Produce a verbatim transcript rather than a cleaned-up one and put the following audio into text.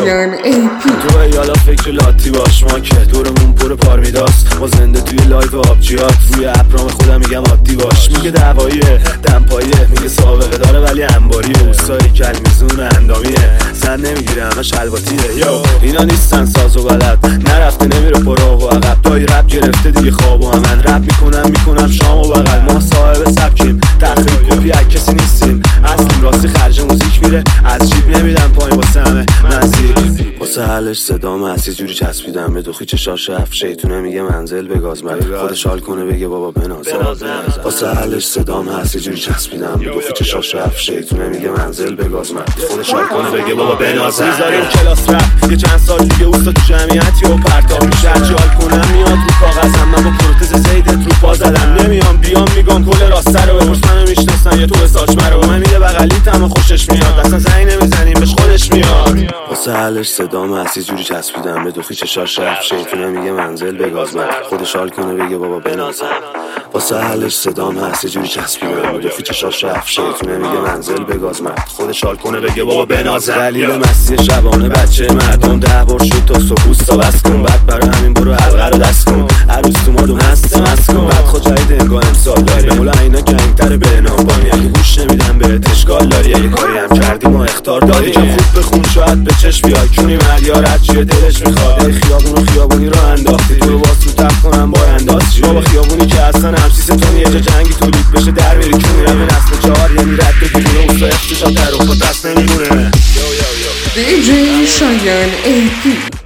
شایان ای پی تو یالا فکر لاتی باش، ما که دورمون پر پارمیداست، ما زنده توی لایف آبجیات، روی اپرام خودم میگم عادی باش. میگه دواییه دمپاییه، میگه سابقه داره ولی انباریه، اوستایی کل میزون اندامیه، زن نمیگیره همش الباتیه. یو اینا نیستن ساز و بلد، نرفته نمیره پراه و عقب، دایی رپ گرفته دیگه خواب و من رپ میکنم میکنم شام و بغل. ما صاحب سبکیم، تخریب کپی از کسی نیستیم، اصلیم راستی خرج موزیک میره، از جیب نمیدم پایین واسه همه نزدیک. واسه حلش صدام هست یه جوری چسبیدم به دوخی چشاش رفت، شیطونه میگه منزل بگاز، من خودش حال کنه بگه بابا بنازه. واسه حلش صدام هست یه جوری چسبیدم به دوخی چشاش رفت، شیطونه میگه منزل بگاز، من خودش حال کنه بگه بابا بنازه. میذاریم کلاس رپ یه چند سال دیگه اوستا تو جمعیتی و پرتاب میشه، هرچی حال کنم میاد رو کاغذم، من با پروتز زیدت رو پا زدم، نمیام بیام میگم کل راسته رو بپرس منو میشناسن یه تو ساچ مرو، من میده بغلیت اما خوشش میاد، اصلا زنگ نمیزنیم بهش خودش میاد. واسه حلش صدام هست یه جوری چسبیدم به دوخی چشاش رفت، شیطونه میگه منزل بگاز، من خودش حال کنه بگه بابا بنازه. واسه حلش صدام هست یه جوری چسبیدم به دوخی چشاش رفت، شیطونه میگه منزل بگاز، من خودش حال کنه بگه بابا بنازه. دلیل مستی شبانه بچه مردم ده بار شد تا سکوستا بس کن، بعد برای همین برو حلقه رو دست کن، عروس تو مادو مست مست کن، بعد خود جدید انگاه امسال داری به مولا اینا گنگتر به نامبانی، اگه گوش نمیدم بهت اشکال داری، اگه کاری هم کردی ما اختار داری، که خوب بخون شاید به چشم بیای، کونی مردیار هر چیه دلش میخواد، ای خیابون و خیابونی رو انداختی تو رو واسو تف کنم با انداز چی بابا، خیابونی که اصلا همسیس تو یه جا جنگی تولید بشه در میری کونی رفت نسل چهار یعنی رد بگیرونه اوستا افتشا در افتاد دست نمیمونه. دی جی شایان ای پی